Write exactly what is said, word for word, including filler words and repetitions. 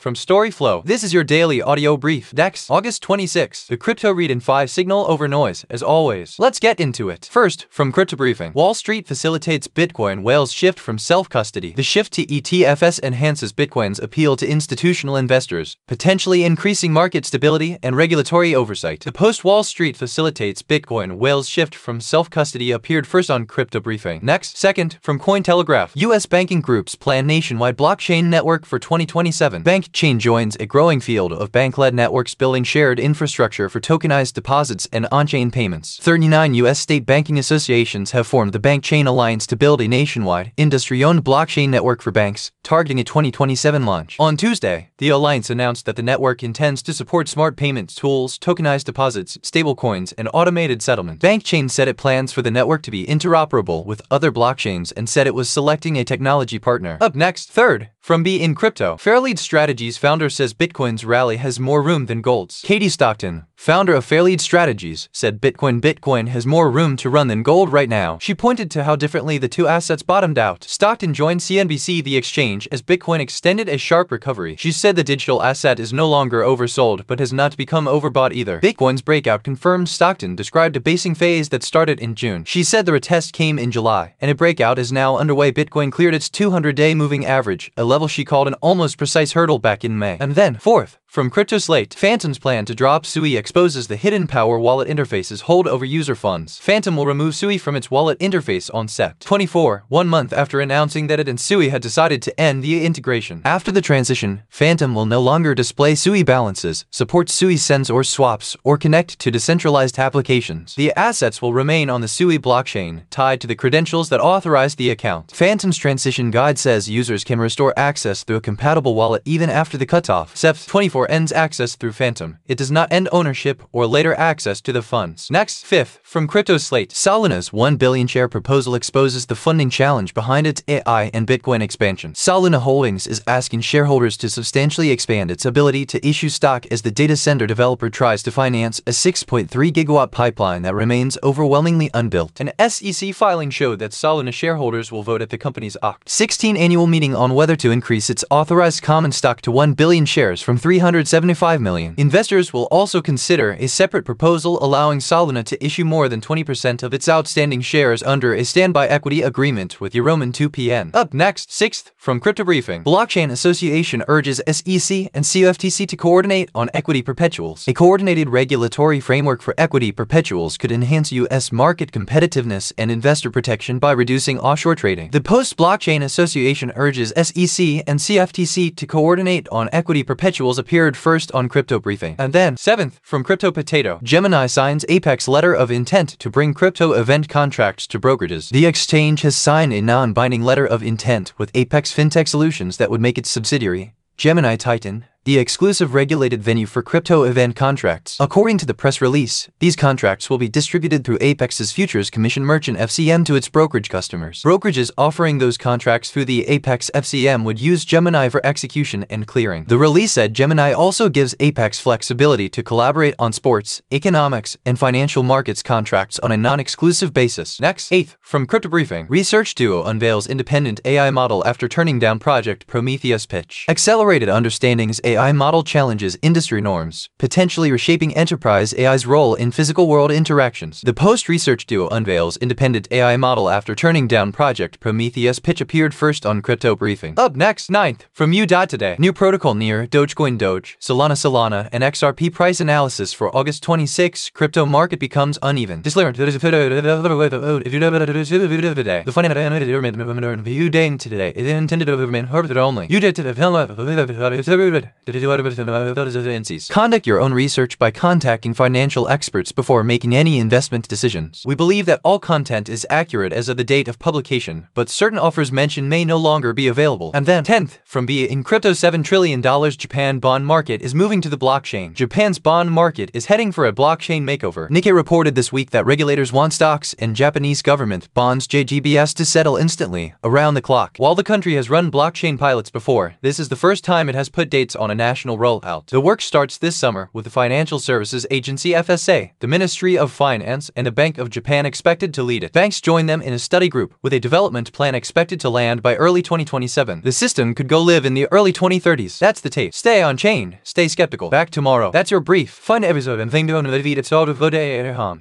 from Storyflow. This is your daily audio brief. Dex, August twenty-sixth. The crypto read in five signal over noise, as always. Let's get into it. First, from Crypto Briefing. Wall Street facilitates Bitcoin whales shift from self-custody. The shift to E T Fs enhances Bitcoin's appeal to institutional investors, potentially increasing market stability and regulatory oversight. The post-Wall Street facilitates Bitcoin whales shift from self-custody appeared first on Crypto Briefing. Next, second, from Cointelegraph. U S banking groups plan nationwide blockchain network for twenty twenty-seven. BankChain joins a growing field of bank-led networks building shared infrastructure for tokenized deposits and on-chain payments. thirty-nine U S state banking associations have formed the BankChain Alliance to build a nationwide, industry-owned blockchain network for banks, targeting a twenty twenty-seven launch. On Tuesday, the alliance announced that the network intends to support smart payments tools, tokenized deposits, stablecoins, and automated settlement. BankChain said it plans for the network to be interoperable with other blockchains and said it was selecting a technology partner. Up next, third, from Be in Crypto. Fairlead Strategies founder says Bitcoin's rally has more room than gold's. Katie Stockton, founder of Fairlead Strategies, said Bitcoin Bitcoin has more room to run than gold right now. She pointed to how differently the two assets bottomed out. Stockton joined C N B C The Exchange as Bitcoin extended a sharp recovery. She said the digital asset is no longer oversold but has not become overbought either. Bitcoin's breakout confirmed Stockton described a basing phase that started in June. She said the retest came in July, and a breakout is now underway. Bitcoin cleared its two hundred day moving average, a level she called an almost precise hurdle back in May. And then, fourth, from CryptoSlate, Phantom's plan to drop Sui exposes the hidden power wallet interfaces hold over user funds. Phantom will remove Sui from its wallet interface on Sept twenty-fourth, one month after announcing that it and Sui had decided to end the integration. After the transition, Phantom will no longer display Sui balances, support Sui sends or swaps, or connect to decentralized applications. The assets will remain on the Sui blockchain, tied to the credentials that authorize the account. Phantom's transition guide says users can restore access through a compatible wallet even after the cutoff. Sept twenty-fourth ends access through Phantom. It does not end ownership or later access to the funds. Next, fifth, from CryptoSlate. Soluna's one billion share proposal exposes the funding challenge behind its A I and Bitcoin expansion. Soluna Holdings is asking shareholders to substantially expand its ability to issue stock as the data center developer tries to finance a six point three gigawatt pipeline that remains overwhelmingly unbuilt. An S E C filing showed that Soluna shareholders will vote at the company's October sixteenth annual meeting on whether to increase its authorized common stock to one billion shares from three hundred seventy-five million. Investors will also consider a separate proposal allowing Soluna to issue more than twenty percent of its outstanding shares under a standby equity agreement with Euroman two P N. Up next, sixth, from Crypto Briefing. Blockchain Association urges S E C and C F T C to coordinate on equity perpetuals. A coordinated regulatory framework for equity perpetuals could enhance U S market competitiveness and investor protection by reducing offshore trading. The Post-Blockchain Association urges S E C and C F T C to coordinate on equity perpetuals appeared first on Crypto Briefing. And then, seventh, from Crypto Potato. Gemini signs Apex letter of intent to bring crypto event contracts to brokerages. The exchange has signed a non-binding letter of intent with Apex Fintech Solutions that would make its subsidiary, Gemini Titan, the exclusive regulated venue for crypto event contracts. According to the press release, these contracts will be distributed through Apex's Futures Commission Merchant F C M to its brokerage customers. Brokerages offering those contracts through the Apex F C M would use Gemini for execution and clearing. The release said Gemini also gives Apex flexibility to collaborate on sports, economics, and financial markets contracts on a non-exclusive basis. Next, eighth, from Crypto Briefing. Research duo unveils independent A I model after turning down Project Prometheus pitch. Accelerated Understanding's A I model challenges industry norms, potentially reshaping enterprise A I's role in physical world interactions. The post-research duo unveils independent A I model after turning down Project Prometheus pitch appeared first on Crypto Briefing. Up next, ninth, from U dot Today. New protocol near Dogecoin Doge, Solana Solana, and X R P price analysis for August twenty-sixth. Crypto market becomes uneven. Disclaimer. The funny you day today is intended to remain heard only. You did to the Conduct your own research by contacting financial experts before making any investment decisions. We believe that all content is accurate as of the date of publication, but certain offers mentioned may no longer be available. And then, tenth, from B in Crypto, seven trillion dollars Japan bond market is moving to the blockchain. Japan's bond market is heading for a blockchain makeover. Nikkei reported this week that regulators want stocks and Japanese government bonds J G B S to settle instantly, around the clock. While the country has run blockchain pilots before, this is the first time it has put dates on on a national rollout. The work starts this summer with the Financial Services Agency F S A, the Ministry of Finance, and the Bank of Japan expected to lead it. Banks join them in a study group with a development plan expected to land by early twenty twenty-seven. The system could go live in the early twenty thirties. That's the tape. Stay on chain. Stay skeptical. Back tomorrow. That's your brief. Fun episode and thing to